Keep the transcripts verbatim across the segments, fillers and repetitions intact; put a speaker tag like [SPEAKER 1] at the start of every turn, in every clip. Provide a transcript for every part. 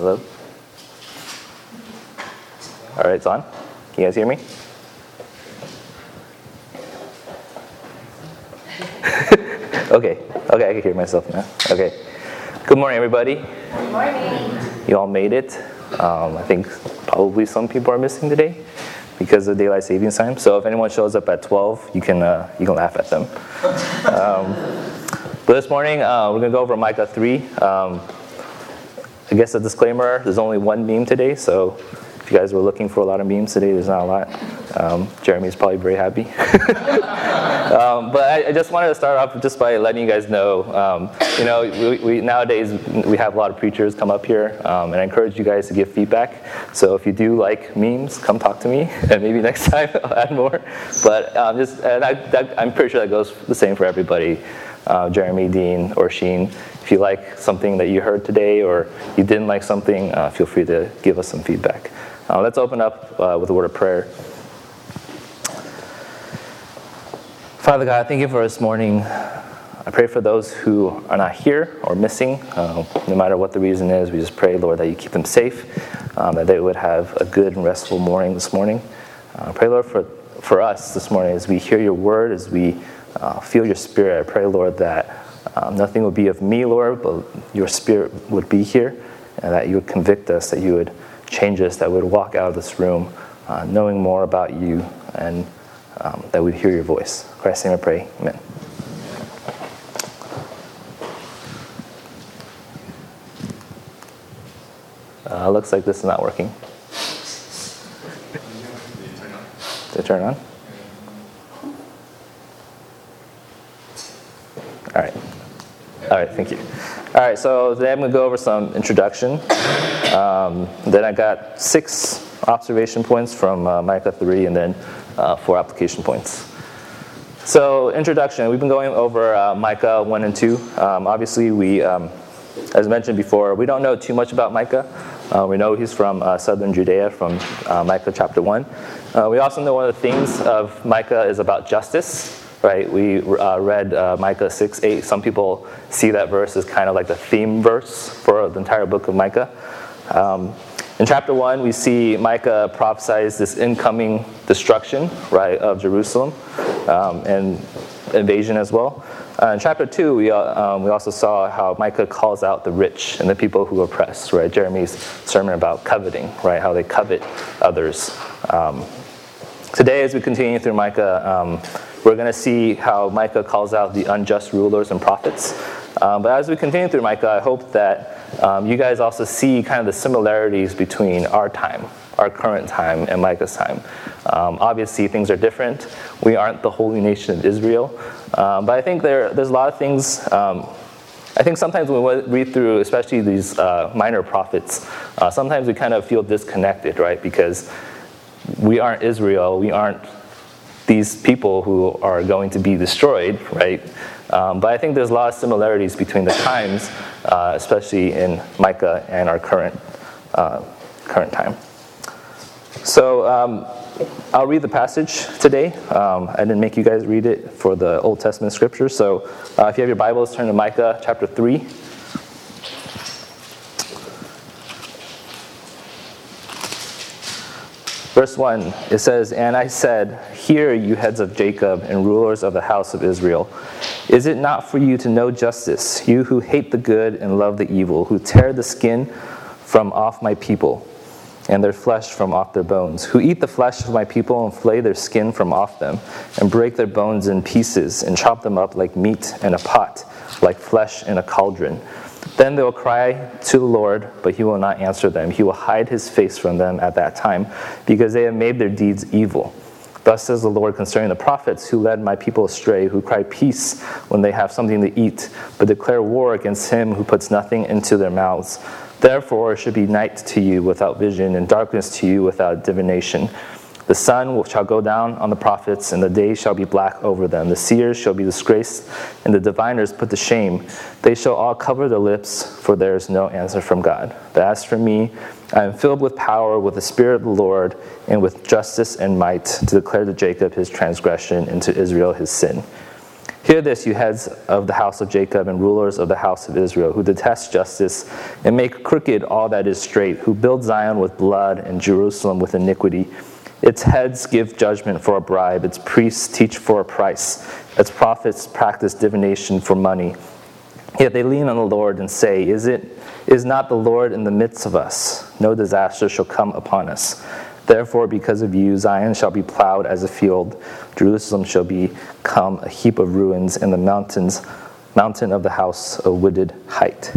[SPEAKER 1] Hello? All right, it's on. Can you guys hear me? okay, okay, I can hear myself now. Okay. Good morning, everybody.
[SPEAKER 2] Good morning.
[SPEAKER 1] You all made it. Um, I think probably some people are missing today because of daylight savings time. So if anyone shows up at twelve, you can uh, you can laugh at them. Um, but this morning, uh, we're going to go over Micah three. Um, I guess a disclaimer, there's only one meme today, so if you guys were looking for a lot of memes today, there's not a lot. Um, Jeremy's probably very happy. um, but I, I just wanted to start off just by letting you guys know, um, you know, we, we, nowadays we have a lot of preachers come up here, um, and I encourage you guys to give feedback. So if you do like memes, come talk to me, and maybe next time I'll add more. But um, just, and I, that, I'm pretty sure that goes the same for everybody. Uh, Jeremy, Dean, or Sheen. If you like something that you heard today or you didn't like something, uh, feel free to give us some feedback. Uh, let's open up uh, with a word of prayer. Father God, thank you for this morning. I pray for those who are not here or missing, uh, no matter what the reason is. We just pray, Lord, that you keep them safe, um, that they would have a good and restful morning this morning. Uh, pray, Lord, for, for us this morning as we hear your word, as we Uh, feel your spirit. I pray, Lord, that um, nothing would be of me, Lord, but your spirit would be here, and that you would convict us, that you would change us, that we would walk out of this room uh, knowing more about you, and um, that we'd hear your voice. In Christ's name I pray, amen. Uh, looks like this is not working. Did it turn on? All right. All right, thank you. All right, so today I'm going to go over some introduction. Um, then I got six observation points from uh, Micah three, and then uh, four application points. So introduction, we've been going over uh, Micah one and two. Um, obviously, we, um, as mentioned before, we don't know too much about Micah. Uh, we know he's from uh, southern Judea, from uh, Micah chapter one. Uh, we also know one of the themes of Micah is about justice. Right, we uh, read uh, Micah six eight. Some people see that verse as kind of like the theme verse for the entire book of Micah. Um, in chapter one, we see Micah prophesies this incoming destruction, right, of Jerusalem, um, and invasion as well. Uh, in chapter two, we uh, um, we also saw how Micah calls out the rich and the people who oppress. Right, Jeremy's sermon about coveting, right, how they covet others. Um, today, as we continue through Micah, um, we're going to see how Micah calls out the unjust rulers and prophets. Um, but as we continue through Micah, I hope that um, you guys also see kind of the similarities between our time, our current time, and Micah's time. Um, obviously, things are different. We aren't the holy nation of Israel. Um, but I think there, there's a lot of things. Um, I think sometimes when we read through, especially these uh, minor prophets, uh, sometimes we kind of feel disconnected, right? Because we aren't Israel. We aren't these people who are going to be destroyed, right? Um, but I think there's a lot of similarities between the times, uh, especially in Micah and our current uh, current time. So um, I'll read the passage today. Um, I didn't make you guys read it for the Old Testament scriptures. So uh, if you have your Bibles, turn to Micah chapter three. Verse one, it says, "And I said, hear, you heads of Jacob and rulers of the house of Israel. Is it not for you to know justice, you who hate the good and love the evil, who tear the skin from off my people and their flesh from off their bones, who eat the flesh of my people and flay their skin from off them, and break their bones in pieces and chop them up like meat in a pot, like flesh in a cauldron? Then they will cry to the Lord, but he will not answer them. He will hide his face from them at that time, because they have made their deeds evil. Thus says the Lord concerning the prophets who led my people astray, who cry peace when they have something to eat, but declare war against him who puts nothing into their mouths. Therefore it should be night to you without vision, and darkness to you without divination. The sun shall go down on the prophets, and the day shall be black over them. The seers shall be disgraced, and the diviners put to shame. They shall all cover their lips, for there is no answer from God. But as for me, I am filled with power, with the Spirit of the Lord, and with justice and might, to declare to Jacob his transgression, and to Israel his sin. Hear this, you heads of the house of Jacob and rulers of the house of Israel, who detest justice and make crooked all that is straight, who build Zion with blood and Jerusalem with iniquity. Its heads give judgment for a bribe, its priests teach for a price, its prophets practice divination for money. Yet they lean on the Lord and say, Is it is not the Lord in the midst of us? No disaster shall come upon us. Therefore, because of you, Zion shall be plowed as a field, Jerusalem shall become a heap of ruins, and the mountains, mountain of the house a wooded height.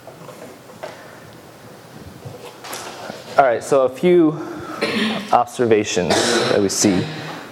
[SPEAKER 1] All right, so a few observations that we see.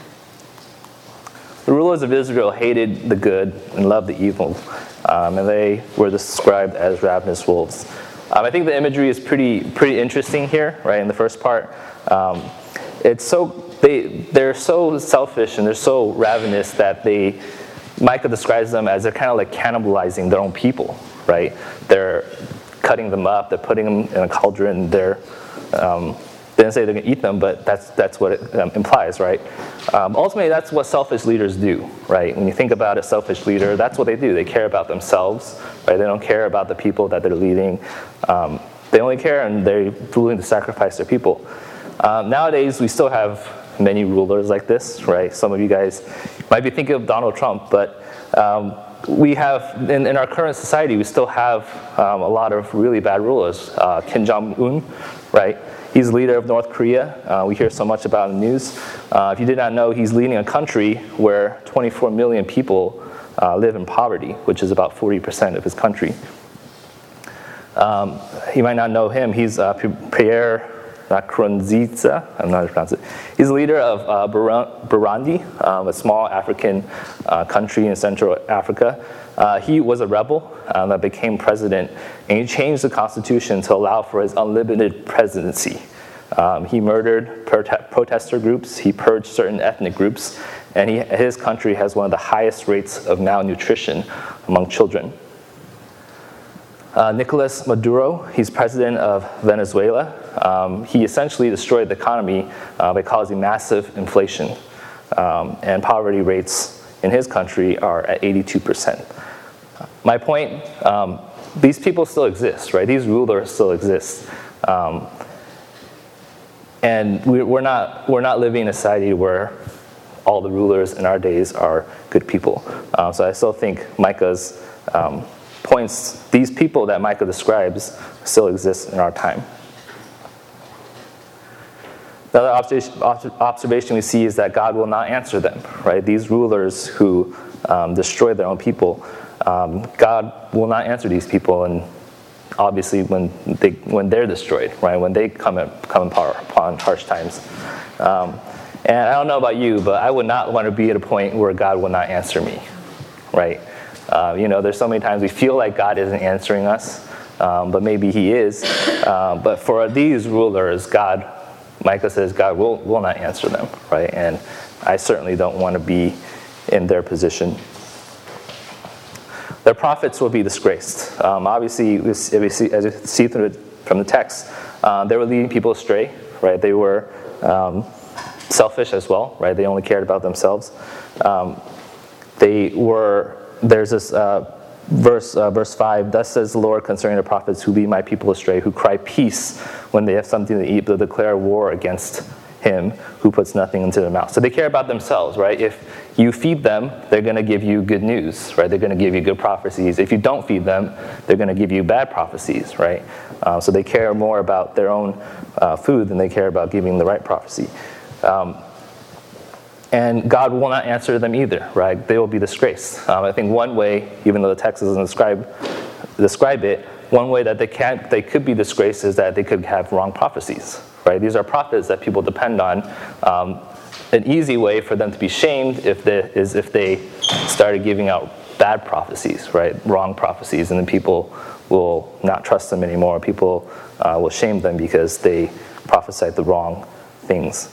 [SPEAKER 1] The rulers of Israel hated the good and loved the evil, um, and they were described as ravenous wolves. Um, I think the imagery is pretty pretty interesting here, right? In the first part, um, it's so they they're so selfish and they're so ravenous that they Micah describes them as they're kind of like cannibalizing their own people, right? They're cutting them up, they're putting them in a cauldron, they're um, they didn't say they're going to eat them, but that's that's what it um, implies, right? Um, ultimately, that's what selfish leaders do, right? When you think about a selfish leader, that's what they do. They care about themselves, right? They don't care about the people that they're leading. Um, they only care, and they're willing to sacrifice their people. Um, nowadays, we still have many rulers like this, right? Some of you guys might be thinking of Donald Trump, but um, we have, in, in our current society, we still have um, a lot of really bad rulers. Uh, Kim Jong-un, right? He's the leader of North Korea. Uh, we hear so much about in the news. Uh, if you did not know, he's leading a country where twenty-four million people uh, live in poverty, which is about forty percent of his country. Um, you might not know him. He's uh, Pierre Nkurunziza. I'm not sure how to pronounce it. He's the leader of uh, Burundi, um, a small African uh, country in Central Africa. Uh, he was a rebel uh, that became president, and he changed the constitution to allow for his unlimited presidency. Um, he murdered prote- protester groups, he purged certain ethnic groups, and he, his country has one of the highest rates of malnutrition among children. Uh, Nicolas Maduro, he's president of Venezuela. Um, he essentially destroyed the economy uh, by causing massive inflation, um, and poverty rates in his country are at eighty-two percent. My point, um, these people still exist, right? These rulers still exist. Um, and we, we're not we're not living in a society where all the rulers in our days are good people. Um, so I still think Micah's um, points, these people that Micah describes, still exist in our time. The other observation, observation we see is that God will not answer them, right? These rulers who um, destroy their own people, um, God will not answer these people, and obviously when they when they're destroyed, right? When they come in, come upon harsh times. Um, and I don't know about you, but I would not want to be at a point where God will not answer me, right? Uh, you know, there's so many times we feel like God isn't answering us, um, but maybe He is. Uh, but for these rulers, God, Micah says, God will will not answer them, right? And I certainly don't want to be in their position. Their prophets will be disgraced. Um, obviously, as we see, as we see through the, from the text, uh, they were leading people astray, right? They were um, selfish as well, right? They only cared about themselves. Um, they were. There's this uh, verse, uh, verse five. Thus says the Lord concerning the prophets who lead my people astray, who cry peace when they have something to eat, but declare war against him who puts nothing into their mouth. So they care about themselves, right? If you feed them, they're going to give you good news, right? They're going to give you good prophecies. If you don't feed them, they're going to give you bad prophecies, right? Uh, so they care more about their own uh, food than they care about giving the right prophecy. Um, and God will not answer them either, right? They will be disgraced. Um, I think one way, even though the text doesn't describe describe it, one way that they can they could be disgraced is that they could have wrong prophecies. Right? These are prophets that people depend on. Um, an easy way for them to be shamed if they, is if they started giving out bad prophecies, right? Wrong prophecies, and then people will not trust them anymore. People uh, will shame them because they prophesied the wrong things.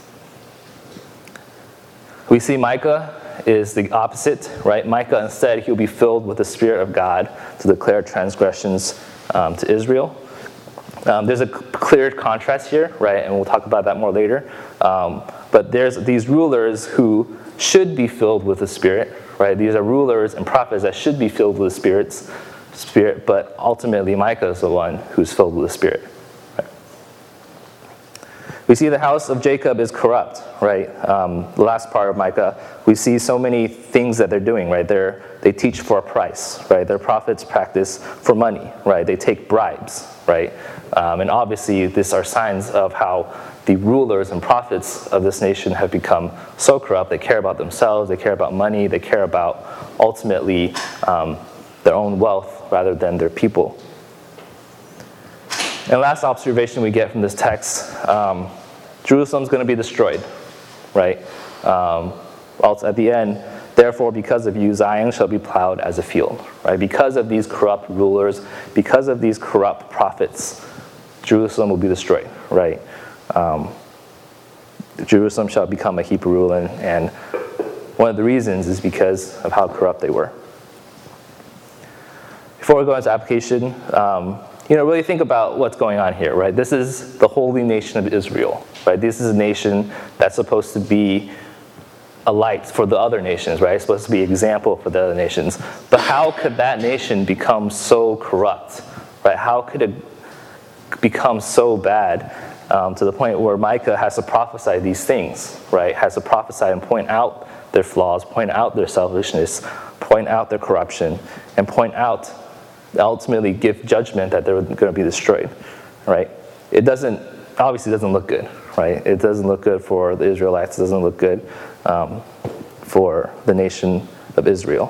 [SPEAKER 1] We see Micah is the opposite, right? Micah, instead, he'll be filled with the Spirit of God to declare transgressions um, to Israel. Um, there's a clear contrast here, right? And we'll talk about that more later. Um, but there's these rulers who should be filled with the Spirit, right? These are rulers and prophets that should be filled with the Spirit's Spirit, but ultimately Micah is the one who's filled with the Spirit. Right? We see the house of Jacob is corrupt, right? Um, the last part of Micah, we see so many things that they're doing, right? They're, they teach for a price, right? Their prophets practice for money, right? They take bribes, right? Um, and obviously, these are signs of how the rulers and prophets of this nation have become so corrupt. They care about themselves, they care about money, they care about ultimately um, their own wealth rather than their people. And last observation we get from this text, um, Jerusalem's going to be destroyed, right? Um, also at the end, therefore, because of you, Zion shall be plowed as a field, right? Because of these corrupt rulers, because of these corrupt prophets, Jerusalem will be destroyed, right? Um, Jerusalem shall become a heap of ruin, and one of the reasons is because of how corrupt they were. Before we go into application, um, you know, really think about what's going on here, right? This is the holy nation of Israel, right? This is a nation that's supposed to be a light for the other nations, right? It's supposed to be an example for the other nations. But how could that nation become so corrupt, right? How could it become so bad um, to the point where Micah has to prophesy these things, right? Has to prophesy and point out their flaws, point out their selfishness, point out their corruption, and point out, ultimately give judgment that they're going to be destroyed, right? It doesn't, obviously doesn't look good, right? It doesn't look good for the Israelites. It doesn't look good um, for the nation of Israel.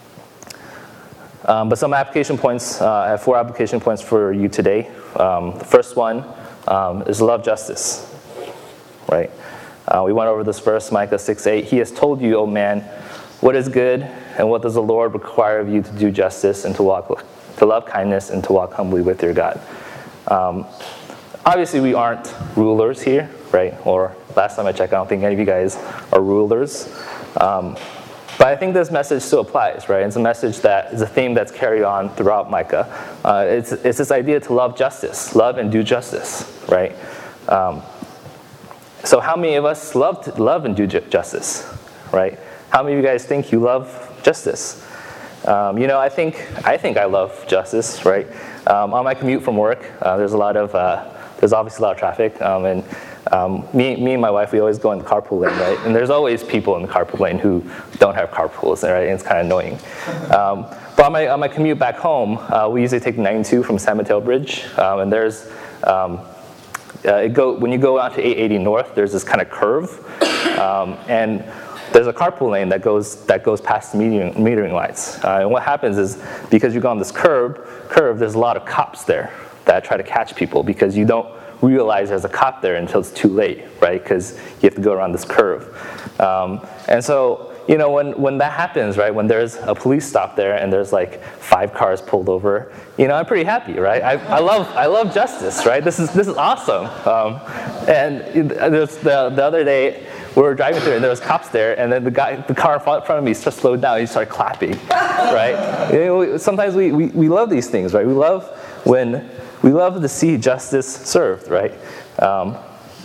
[SPEAKER 1] Um, but some application points, uh, I have four application points for you today. Um, the first one um, is love justice, right? Uh, we went over this verse, Micah six eight. He has told you, O man, what is good, and what does the Lord require of you to do justice and to walk, to love kindness and to walk humbly with your God. Um, obviously, we aren't rulers here, right? Or last time I checked, I don't think any of you guys are rulers. Um, But I think this message still applies, right? It's a message that is a theme that's carried on throughout Micah. Uh, it's, it's this idea to love justice, love and do justice, right? Um, so how many of us love to love and do ju- justice, right? How many of you guys think you love justice? Um, you know, I think I think I love justice, right? Um, on my commute from work, uh, there's a lot of uh, there's obviously a lot of traffic, um, and Um, me, me and my wife, we always go in the carpool lane, right? And there's always people in the carpool lane who don't have carpools, right? And it's kind of annoying. Um, but on my, on my commute back home, uh, we usually take ninety-two from San Mateo Bridge, um, and there's um, uh, it go when you go out to eight eighty North, there's this kind of curve, um, and there's a carpool lane that goes that goes past the metering, metering lights. Uh, and what happens is because you go on this curve, curve, there's a lot of cops there that try to catch people because you don't realize there's a cop there until it's too late, right? Because you have to go around this curve. Um, and so, you know, when, when that happens, right, when there's a police stop there and there's like five cars pulled over, you know, I'm pretty happy, right? I, I love I love justice, right? This is this is awesome. Um, and there's the, the other day, we were driving through and there was cops there, and then the guy, the car in front of me just slowed down and he started clapping, right? You know, sometimes we, we, we love these things, right? We love when We love to see justice served, right? Um,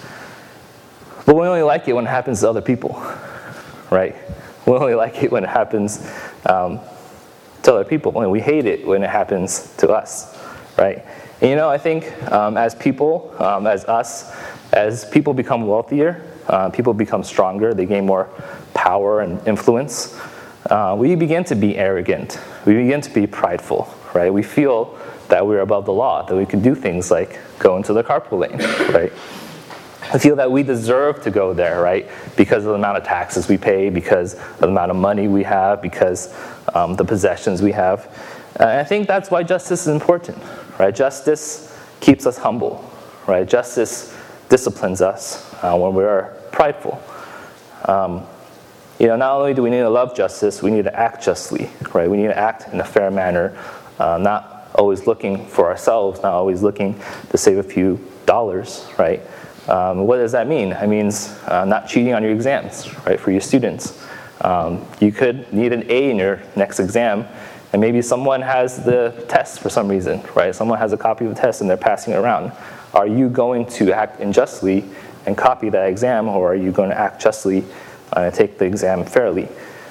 [SPEAKER 1] but we only like it when it happens to other people, right? We only like it when it happens um, to other people, and we hate it when it happens to us, right? And you know, I think um, as people, um, as us, as people become wealthier, uh, people become stronger, they gain more power and influence, uh, we begin to be arrogant. We begin to be prideful, right? We feel that we're above the law, that we can do things like go into the carpool lane, right? I feel that we deserve to go there, right? Because of the amount of taxes we pay, because of the amount of money we have, because um, the possessions we have. And I think that's why justice is important, right? Justice keeps us humble, right? Justice disciplines us uh, when we are prideful. Um, you know, not only do we need to love justice, we need to act justly, right? We need to act in a fair manner, uh, not always looking for ourselves, not always looking to save a few dollars, right? Um, what does that mean? It means uh, not cheating on your exams, right, for your students. Um, you could need an A in your next exam, and maybe someone has the test for some reason, right? Someone has a copy of the test and they're passing it around. Are you going to act unjustly and copy that exam, or are you going to act justly and take the exam fairly?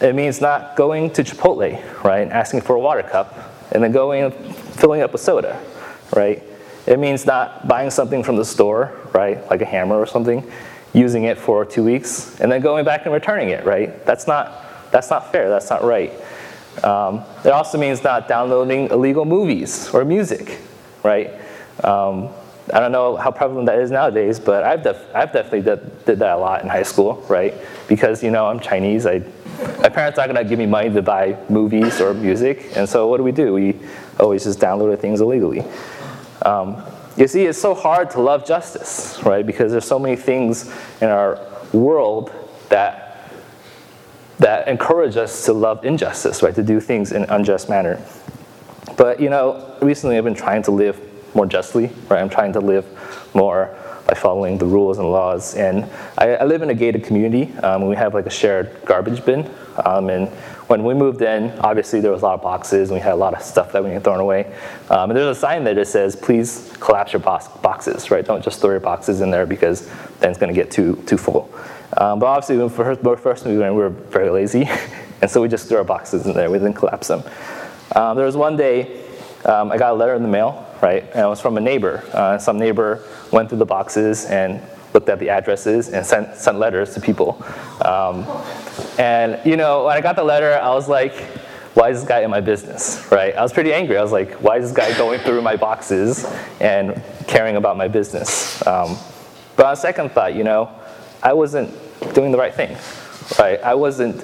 [SPEAKER 1] it means not going to Chipotle, right, and asking for a water cup, and then going and filling up with soda, right? It means not buying something from the store, right, like a hammer or something, using it for two weeks, and then going back and returning it, right? That's not, that's not fair, that's not right. Um, it also means not downloading illegal movies or music, right? Um, I don't know how prevalent that is nowadays, but I've, def- I've definitely did, did that a lot in high school, right? Because, you know, I'm Chinese, I, my parents aren't gonna give me money to buy movies or music, and so what do we do? We always just downloaded things illegally. Um, you see, it's so hard to love justice, right? Because there's so many things in our world that that encourage us to love injustice, right? To do things in an unjust manner. But, you know, recently I've been trying to live more justly, right? I'm trying to live more by following the rules and laws. And I, I live in a gated community. Um, we have like a shared garbage bin. Um, and when we moved in, obviously there was a lot of boxes and we had a lot of stuff that we had thrown away. Um, and there's a sign there that says, please collapse your box- boxes, right? Don't just throw your boxes in there because then it's gonna get too, too full. Um, but obviously when we first moved in, we were very lazy. And so we just threw our boxes in there, we didn't collapse them. Um, there was one day, um, I got a letter in the mail, right? And it was from a neighbor. Uh, some neighbor went through the boxes and looked at the addresses and sent, sent letters to people. Um, and, you know, when I got the letter, I was like, why is this guy in my business, right? I was pretty angry. I was like, why is this guy going through my boxes and caring about my business? Um, but on second thought, you know, I wasn't doing the right thing, right? I wasn't,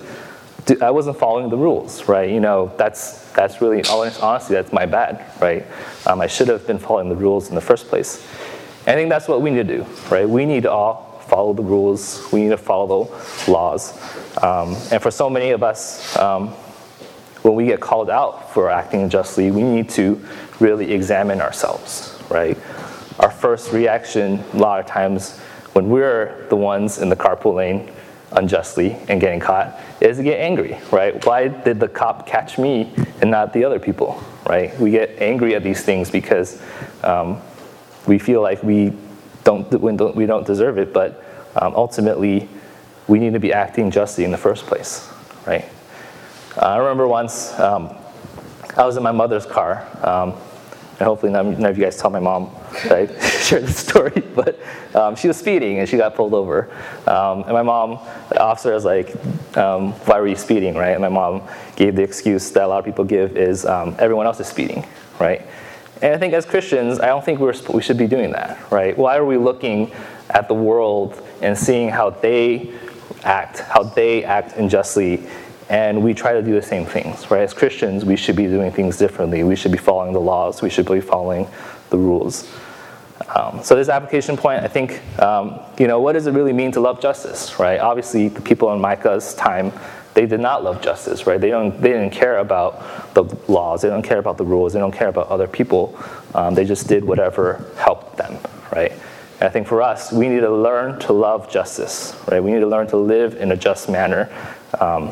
[SPEAKER 1] I wasn't following the rules, right? You know, that's that's really, honestly, that's my bad, right? Um, I should have been following the rules in the first place. And I think that's what we need to do, right? We need to all follow the rules. We need to follow the laws. Um, and for so many of us, um, when we get called out for acting unjustly, we need to really examine ourselves, right? Our first reaction, a lot of times, when we're the ones in the carpool lane unjustly and getting caught, is to get angry, right? Why did the cop catch me and not the other people, right? We get angry at these things because um, we feel like we don't, we don't deserve it, but um, ultimately, we need to be acting justly in the first place, right? Uh, I remember once, um, I was in my mother's car, um, and hopefully none, none of you guys tell my mom that I shared this story, but um, she was speeding and she got pulled over. Um, and my mom, the officer was like, um, why were you speeding, right? And my mom gave the excuse that a lot of people give is um, everyone else is speeding, right? And I think as Christians, I don't think we're, we should be doing that, right? Why are we looking at the world and seeing how they act, how they act unjustly, and we try to do the same things, right? As Christians, we should be doing things differently. We should be following the laws. We should be following the rules. Um, so this application point, I think, um, you know, what does it really mean to love justice, right? Obviously, the people in Micah's time, they did not love justice, right? They don't, they didn't care about the laws. They don't care about the rules. They don't care about other people. Um, they just did whatever helped them, right? And I think for us, we need to learn to love justice, right? We need to learn to live in a just manner. Um,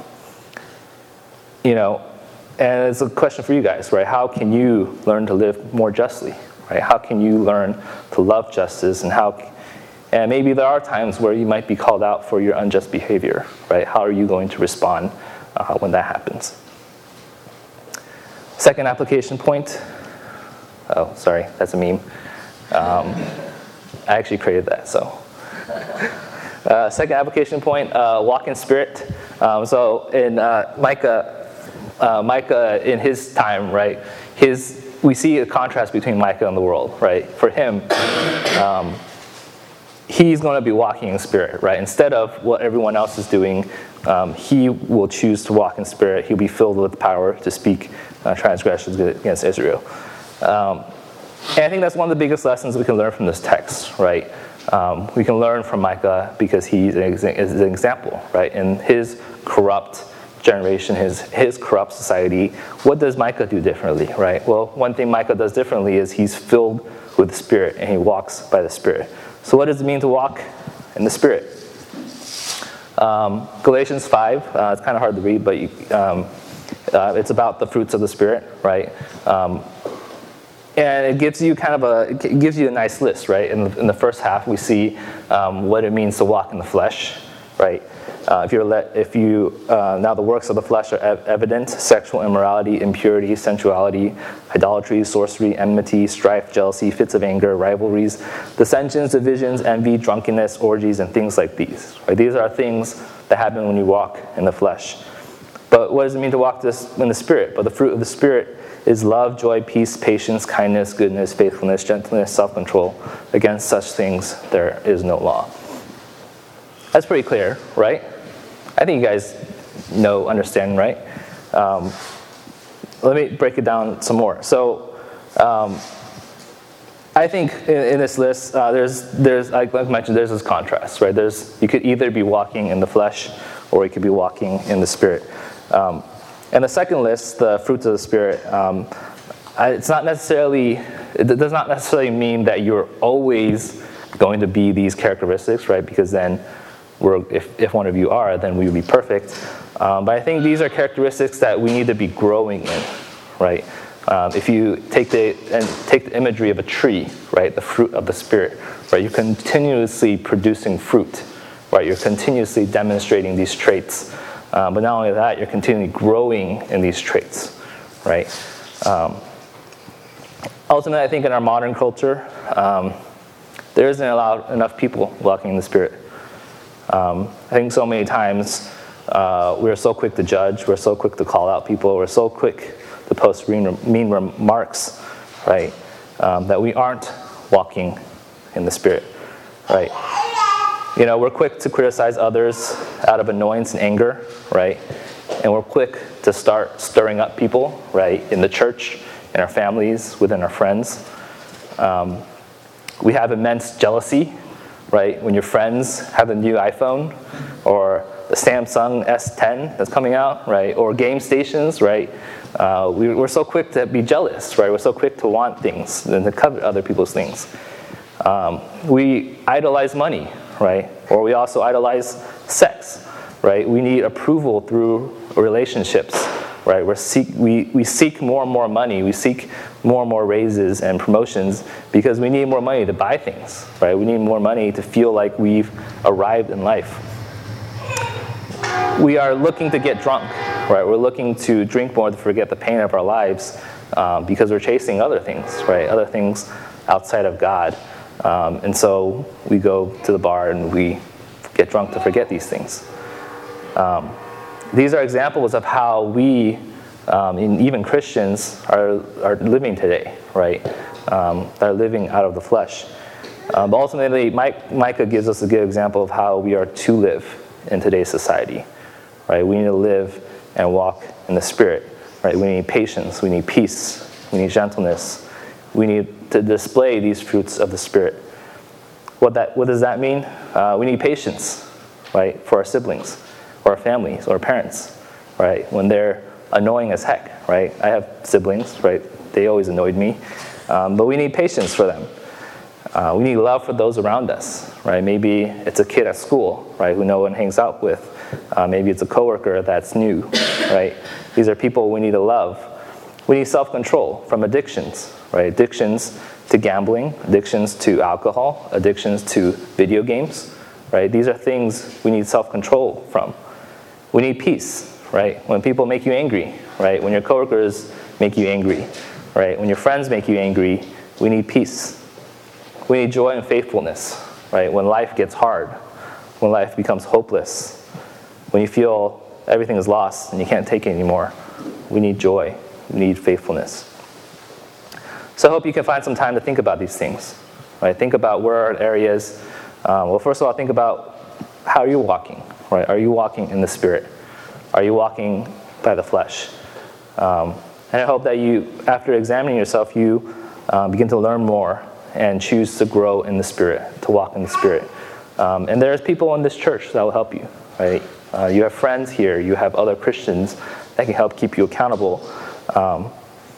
[SPEAKER 1] You know, and it's a question for you guys, right? How can you learn to live more justly, right? How can you learn to love justice, and how, and maybe there are times where you might be called out for your unjust behavior, right? How are you going to respond uh, when that happens? Second application point. Oh, sorry, that's a meme. Um, I actually created that, so. Uh, second application point, uh, walk in spirit. Um, so in uh, Micah, Uh, Micah, in his time, right, his, we see a contrast between Micah and the world, right? For him, um, he's going to be walking in spirit, right? Instead of what everyone else is doing, um, he will choose to walk in spirit. He'll be filled with power to speak uh, transgressions against Israel. Um, and I think that's one of the biggest lessons we can learn from this text, right? Um, we can learn from Micah because he's an, exa- is an example, right? In his corrupt generation, his his corrupt society, what does Micah do differently, right? Well, one thing Micah does differently is he's filled with the Spirit and he walks by the Spirit. So what does it mean to walk in the Spirit? Um, Galatians five, uh, it's kind of hard to read, but you, um, uh, it's about the fruits of the Spirit, right? Um, and it gives you kind of a, it gives you a nice list, right? In the, in the first half, we see um, what it means to walk in the flesh, right? Uh, if, you're let, if you, uh, now the works of the flesh are ev- evident, sexual immorality, impurity, sensuality, idolatry, sorcery, enmity, strife, jealousy, fits of anger, rivalries, dissensions, divisions, envy, drunkenness, orgies, and things like these. Right? These are things that happen when you walk in the flesh. But what does it mean to walk this in the Spirit? But the fruit of the Spirit is love, joy, peace, patience, kindness, goodness, faithfulness, gentleness, self-control. Against such things there is no law. That's pretty clear, right? I think you guys know, understand, right? Um, let me break it down some more. So, um, I think in, in this list, uh, there's, there's, like I mentioned, there's this contrast, right? There's, you could either be walking in the flesh, or you could be walking in the Spirit. Um, and the second list, the fruits of the Spirit, um, I, it's not necessarily, it does not necessarily mean that you're always going to be these characteristics, right? Because then, we're, if, if one of you are, then we would be perfect. Um, but I think these are characteristics that we need to be growing in, right? Um, if you take the and take the imagery of a tree, right, the fruit of the Spirit, right, you're continuously producing fruit, right? You're continuously demonstrating these traits. Um, but not only that, you're continually growing in these traits, right? Um, ultimately, I think in our modern culture, um, there isn't allowed enough people walking in the Spirit. Um, I think so many times uh, we're so quick to judge, we're so quick to call out people, we're so quick to post mean, mean remarks, right, um, that we aren't walking in the Spirit, right? You know, we're quick to criticize others out of annoyance and anger, right? And we're quick to start stirring up people, right, in the church, in our families, within our friends. Um, we have immense jealousy, right? When your friends have a new iPhone, or the Samsung S ten that's coming out, right? Or game stations, right? Uh, we, we're so quick to be jealous, right? We're so quick to want things and to covet other people's things. Um, we idolize money, right? Or we also idolize sex, right? We need approval through relationships, right? We're seek, we, we seek more and more money. We seek more and more raises and promotions because we need more money to buy things, right? We need more money to feel like we've arrived in life. We are looking to get drunk, right? We're looking to drink more to forget the pain of our lives um, because we're chasing other things, right? Other things outside of God. Um, and so we go to the bar and we get drunk to forget these things. Um, these are examples of how we, um, and even Christians, are, are living today, right? Um, are living out of the flesh. Um, but ultimately, Mike, Micah gives us a good example of how we are to live in today's society, right? We need to live and walk in the Spirit, right? We need patience, we need peace, we need gentleness. We need to display these fruits of the Spirit. What that what does that mean? Uh, we need patience, right, for our siblings, or our families, or our parents, right, when they're annoying as heck, right? I have siblings, right? They always annoyed me, um, but we need patience for them. Uh, we need love for those around us, right? Maybe it's a kid at school, right, who no one hangs out with. Uh, maybe it's a coworker that's new, right? These are people we need to love. We need self-control from addictions, right? Addictions to gambling, addictions to alcohol, addictions to video games, right? These are things we need self-control from. We need peace, right? When people make you angry, right? When your coworkers make you angry, right? When your friends make you angry, we need peace. We need joy and faithfulness, right? When life gets hard, when life becomes hopeless, when you feel everything is lost and you can't take it anymore, we need joy. We need faithfulness. So I hope you can find some time to think about these things. Right? Think about where are areas. Um, well, first of all, think about how are you walking. Right? Are you walking in the Spirit? Are you walking by the flesh? Um, and I hope that you, after examining yourself, you um, begin to learn more and choose to grow in the Spirit, to walk in the Spirit. Um, and there's people in this church that will help you. Right? Uh, you have friends here. You have other Christians that can help keep you accountable. Um,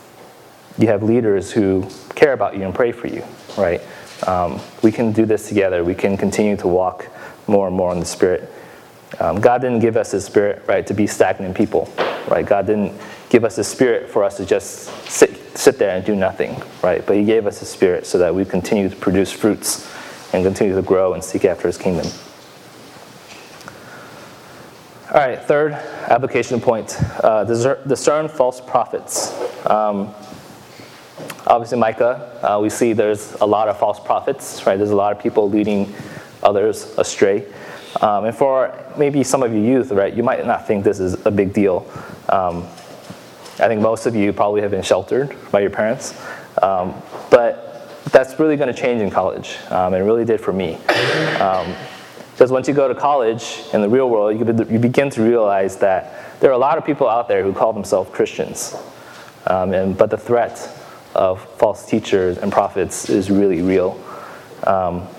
[SPEAKER 1] you have leaders who care about you and pray for you, right? Um, we can do this together. We can continue to walk more and more in the Spirit. Um, God didn't give us His Spirit, right, to be stagnant people, right? God didn't give us His Spirit for us to just sit, sit there and do nothing, right? But He gave us His Spirit so that we continue to produce fruits and continue to grow and seek after His kingdom. All right, third application point, uh, discern, discern false prophets. Um, obviously, Micah, uh, we see there's a lot of false prophets, right? There's a lot of people leading others astray. Um, and for maybe some of you youth, right, you might not think this is a big deal. Um, I think most of you probably have been sheltered by your parents. Um, but that's really going to change in college. Um, it really did for me. Um, Because once you go to college, in the real world, you begin to realize that there are a lot of people out there who call themselves Christians. Um, and, but the threat of false teachers and prophets is really real. Um,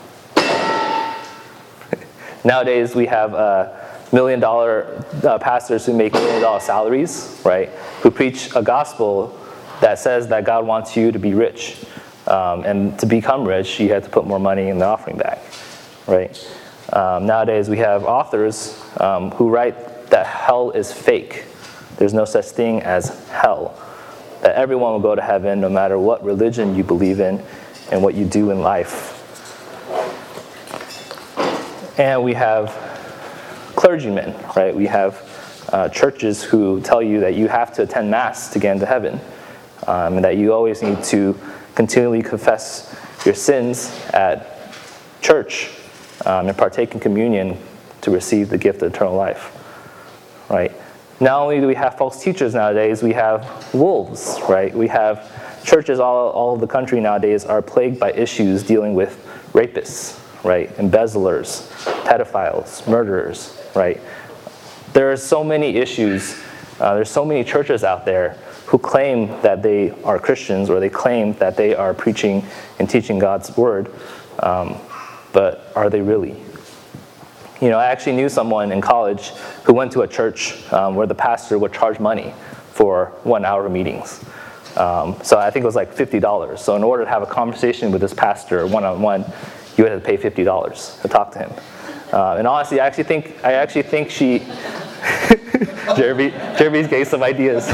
[SPEAKER 1] nowadays, we have uh, million dollar uh, pastors who make million dollar salaries, right? Who preach a gospel that says that God wants you to be rich. Um, and to become rich, you have to put more money in the offering bag, right? Um, nowadays, we have authors um, who write that hell is fake. There's no such thing as hell. That everyone will go to heaven no matter what religion you believe in and what you do in life. And we have clergymen, right? We have uh, churches who tell you that you have to attend Mass to get into heaven. Um, and that you always need to continually confess your sins at church. Um, and partake in communion to receive the gift of eternal life, right? Not only do we have false teachers nowadays, we have wolves, right? We have churches all, all over the country nowadays are plagued by issues dealing with rapists, right? Embezzlers, pedophiles, murderers, right? There are so many issues. Uh, there's so many churches out there who claim that they are Christians or they claim that they are preaching and teaching God's word. Um, But are they really? You know, I actually knew someone in college who went to a church um, where the pastor would charge money for one-hour meetings. Um, so I think it was like fifty dollars. So in order to have a conversation with this pastor one-on-one, you had to pay fifty dollars to talk to him. Uh, and honestly, I actually think I actually think she, Jeremy, Jeremy's gave some ideas.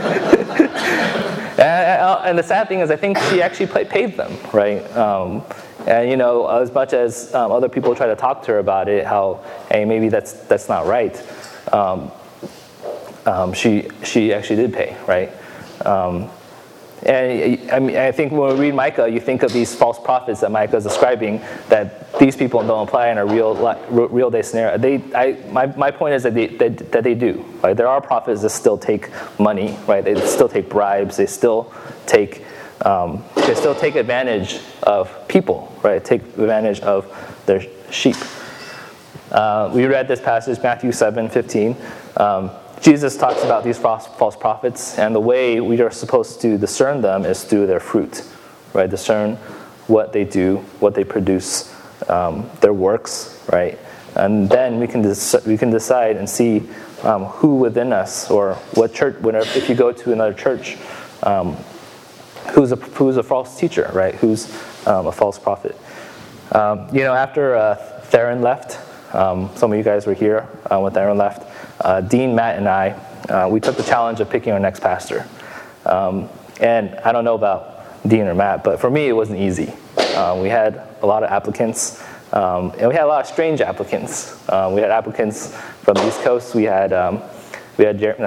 [SPEAKER 1] and, and the sad thing is, I think she actually paid them, right? Um, And, you know, as much as um, other people try to talk to her about it, how, hey, maybe that's that's not right, um, um, she she actually did pay, right? Um, and I mean, I think when we read Micah, you think of these false prophets that Micah is describing, that these people don't apply in a real real day scenario. They, I, my my point is that they that, that they do. Right? There are prophets that still take money, right? They still take bribes. They still take. Um, they still take advantage of people, right? Take advantage of their sheep. Uh, we read this passage, Matthew seven fifteen. Um, Jesus talks about these false, false prophets, and the way we are supposed to discern them is through their fruit, right? Discern what they do, what they produce, um, their works, right? And then we can des- we can decide and see um, who within us or what church. Whenever if you go to another church. Um, Who's a, who's a false teacher, right? Who's um, a false prophet? Um, you know, after uh, Theron left, um, some of you guys were here uh, when Theron left, uh, Dean, Matt, and I, uh, we took the challenge of picking our next pastor. Um, and I don't know about Dean or Matt, but for me, it wasn't easy. Uh, we had a lot of applicants, um, and we had a lot of strange applicants. Uh, we had applicants from the East Coast. We had um, we had Jer- no,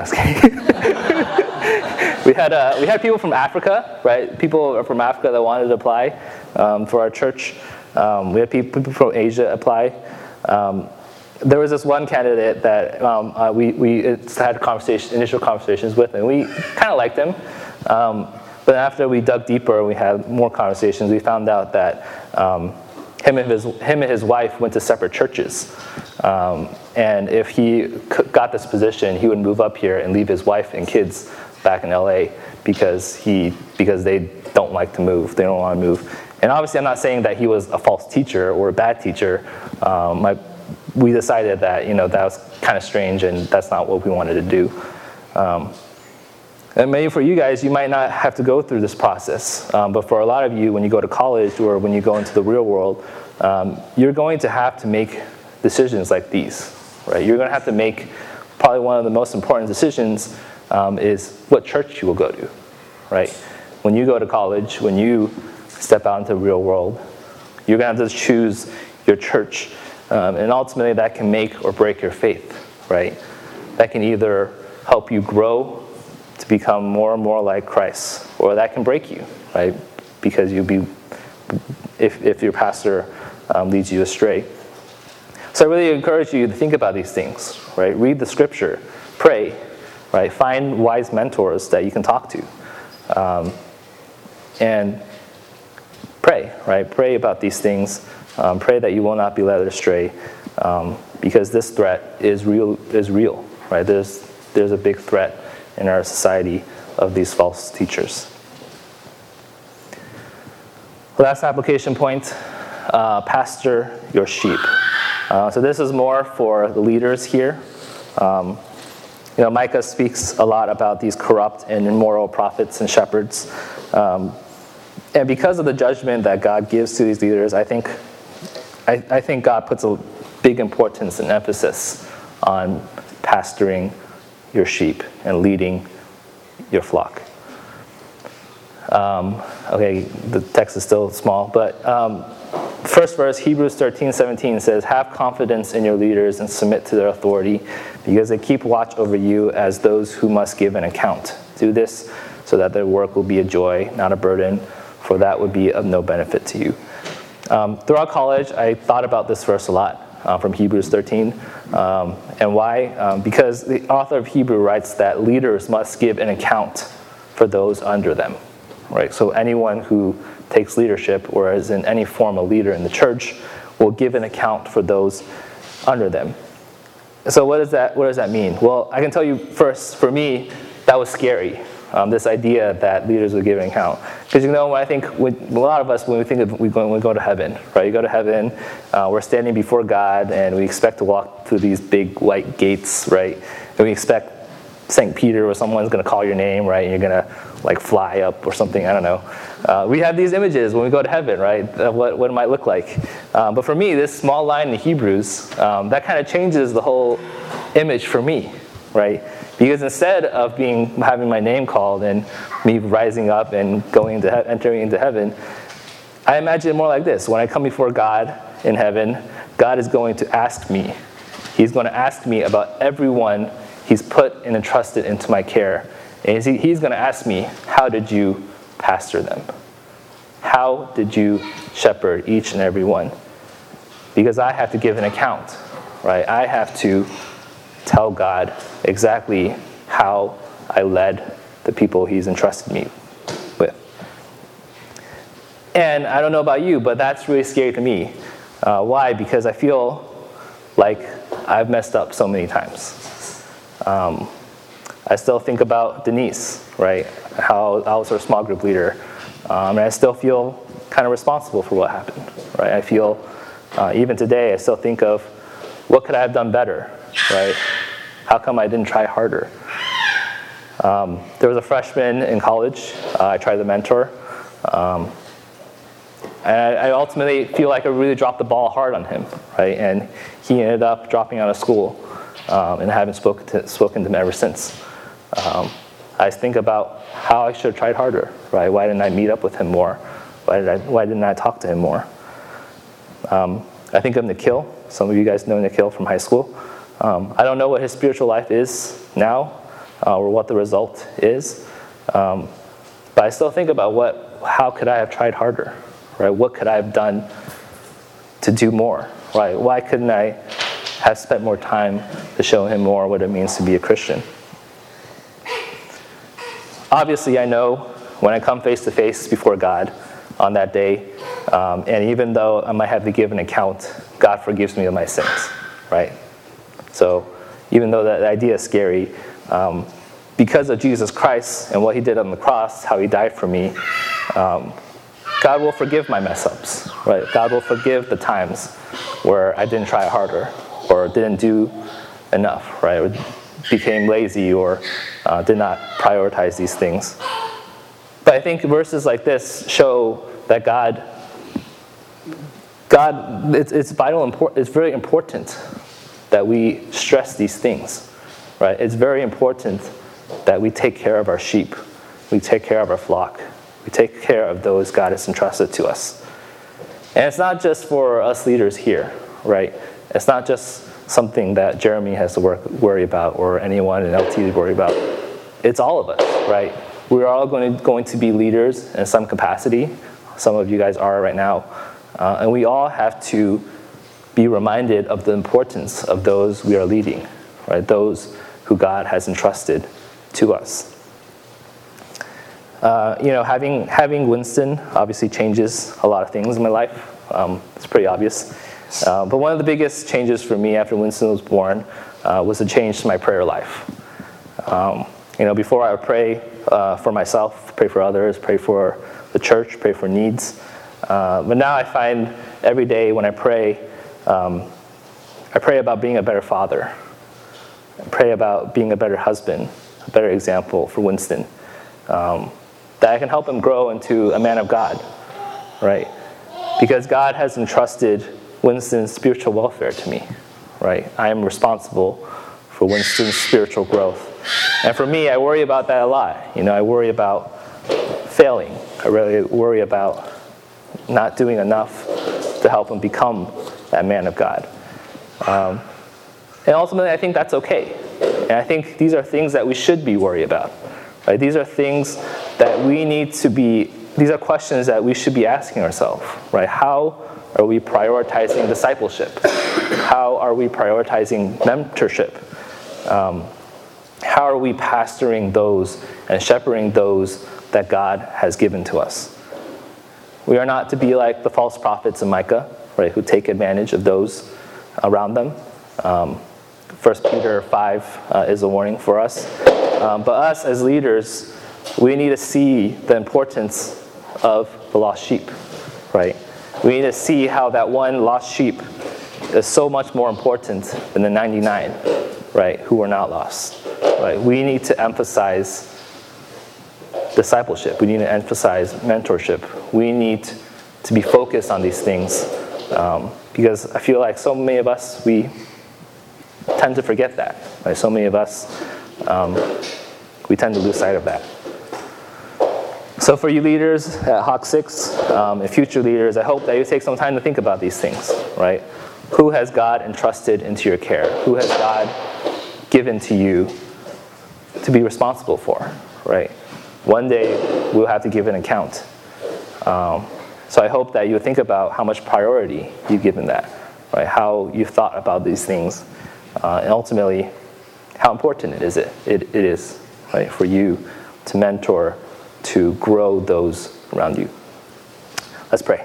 [SPEAKER 1] we had uh, we had people from Africa, right? People from Africa that wanted to apply um, for our church. Um, we had people from Asia apply. Um, there was this one candidate that um, uh, we we had conversation, initial conversations with, and we kind of liked him. Um, but after we dug deeper, we had more conversations. We found out that um, him and his him and his wife went to separate churches. Um, and if he got this position, he would move up here and leave his wife and kids back in L A because he because they don't like to move. They don't want to move. And obviously, I'm not saying that he was a false teacher or a bad teacher. Um, my, we decided that you know that was kind of strange, and that's not what we wanted to do. Um, and maybe for you guys, you might not have to go through this process. Um, but for a lot of you, when you go to college or when you go into the real world, um, you're going to have to make decisions like these, right? You're going to have to make probably one of the most important decisions um, is what church you will go to, right? When you go to college, when you step out into the real world, you're going to have to choose your church, um, and ultimately that can make or break your faith, right? that can either help you grow to become more and more like Christ, or that can break you, right? Because you'll be, if, if your pastor um, leads you astray. So I really encourage you to think about these things, right? Read the scripture, pray, right? Find wise mentors that you can talk to. Um, and pray, right? Pray about these things. Um, pray that you will not be led astray, um, because this threat is real. Is real, right? There's there's a big threat in our society of these false teachers. Last application point: uh, pastor your sheep. Uh, so this is more for the leaders here. Um, you know, Micah speaks a lot about these corrupt and immoral prophets and shepherds. Um, and because of the judgment that God gives to these leaders, I think, I, I think God puts a big importance and emphasis on pastoring your sheep and leading your flock. Um, okay, the text is still small, but um, first verse, Hebrews thirteen seventeen says, "Have confidence in your leaders and submit to their authority, because they keep watch over you as those who must give an account. Do this so that their work will be a joy, not a burden, for that would be of no benefit to you." Um, throughout college, I thought about this verse a lot uh, from Hebrews thirteen. Um, and why? Um, because the author of Hebrew writes that leaders must give an account for those under them. Right? So anyone who takes leadership or is in any form a leader in the church will give an account for those under them. So what does that what does that mean? Well, I can tell you first, for me, that was scary. Um, this idea that leaders would give an account, because you know, I think when, a lot of us, when we think of we go, when we go to heaven, right? You go to heaven, uh, we're standing before God, and we expect to walk through these big white gates, right? And we expect Saint Peter or someone's going to call your name, right? And you're going to like fly up or something. I don't know. Uh, we have these images when we go to heaven, right? Of what what it might look like. Um, but for me, this small line in Hebrews, um, that kind of changes the whole image for me, right? Because instead of being having my name called and me rising up and going into he- entering into heaven, I imagine it more like this: when I come before God in heaven, God is going to ask me. He's going to ask me about everyone He's put and entrusted into my care, and He's going to ask me, "How did you pastor them? How did you shepherd each and every one?" Because I have to give an account, right? I have to tell God exactly how I led the people He's entrusted me with. And I don't know about you, but that's really scary to me. Uh, why? Because I feel like I've messed up so many times. Um, I still think about Denise, right? How I was her small group leader. Um, and I still feel kind of responsible for what happened, right? I feel, uh, even today, I still think of, what could I have done better, right? How come I didn't try harder? Um, there was a freshman in college. Uh, I tried to mentor. Um, and I, I ultimately feel like I really dropped the ball hard on him, right? And he ended up dropping out of school, um, and I haven't spoken to, spoken to him ever since. Um, I think about how I should have tried harder, right? Why didn't I meet up with him more? Why did I, why didn't I talk to him more? Um, I think of Nikhil. Some of you guys know Nikhil from high school. Um, I don't know what his spiritual life is now, uh, or what the result is, um, but I still think about what, how could I have tried harder, right? What could I have done to do more, right? Why couldn't I have spent more time to show him more what it means to be a Christian? Obviously, I know when I come face to face before God on that day, um, and even though I might have to give an account, God forgives me of my sins, right? So even though that idea is scary, um, because of Jesus Christ and what He did on the cross, how He died for me, um, God will forgive my mess-ups, right? God will forgive the times where I didn't try harder or didn't do enough, right? Or became lazy or uh, did not prioritize these things. But I think verses like this show that God, God, it's, it's vital, important. It's very important that we stress these things, right? It's very important that we take care of our sheep. We take care of our flock. We take care of those God has entrusted to us. And it's not just for us leaders here, right? It's not just something that Jeremy has to work, worry about, or anyone in L T to worry about. It's all of us, right? We're all going to, going to be leaders in some capacity. Some of you guys are right now. Uh, and we all have to be reminded of the importance of those we are leading, right? Those who God has entrusted to us. Uh, you know, having having Winston obviously changes a lot of things in my life. Um, it's pretty obvious. Uh, but one of the biggest changes for me after Winston was born uh, was a change to my prayer life. Um, you know, before I would pray uh, for myself, pray for others, pray for the church, pray for needs. Uh, but now I find every day when I pray, um, I pray about being a better father. I pray about being a better husband, a better example for Winston. Um, that I can help him grow into a man of God, right? Because God has entrusted Winston's spiritual welfare to me, right? I am responsible for Winston's spiritual growth. And for me, I worry about that a lot. You know, I worry about failing. I really worry about not doing enough to help him become that man of God. Um, and ultimately, I think that's okay. And I think these are things that we should be worried about. Right? These are things that we need to be, these are questions that we should be asking ourselves, right? How are we prioritizing discipleship? How are we prioritizing mentorship? Um, how are we pastoring those and shepherding those that God has given to us? We are not to be like the false prophets in Micah, right, who take advantage of those around them. Um, First Peter five uh, is a warning for us. Um, but us as leaders, we need to see the importance of the lost sheep, right? We need to see how that one lost sheep is so much more important than the ninety-nine, right, who are not lost. Right? We need to emphasize discipleship. We need to emphasize mentorship. We need to be focused on these things um, because I feel like so many of us, we tend to forget that. Right? So many of us, um, we tend to lose sight of that. So for you leaders at Hawk six um, and future leaders, I hope that you take some time to think about these things, right? Who has God entrusted into your care? Who has God given to you to be responsible for, right? One day we'll have to give an account. Um, so I hope that you think about how much priority you've given that, right? How you've thought about these things, uh, and ultimately how important it is. It, it, it is, right, for you to mentor, to grow those around you. Let's pray.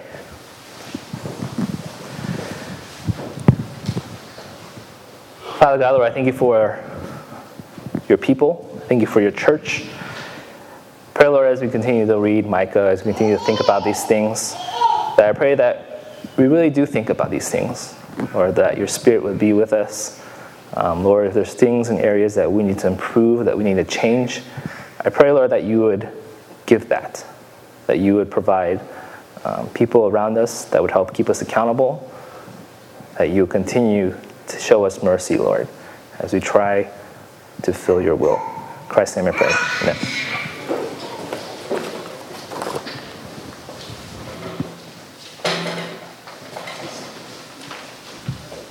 [SPEAKER 1] Father God, Lord, I thank you for your people. Thank you for your church. Pray, Lord, as we continue to read Micah, as we continue to think about these things, that I pray that we really do think about these things, Lord, that your Spirit would be with us. Um, Lord, if there's things and areas that we need to improve, that we need to change, I pray, Lord, that you would give that, that you would provide um, people around us that would help keep us accountable, that you continue to show us mercy, Lord, as we try to fill your will. In Christ's name I pray. Amen.